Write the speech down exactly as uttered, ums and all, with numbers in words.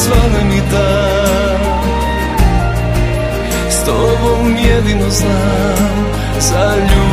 zvale mi tak. S tobom jedino znam za ljubav.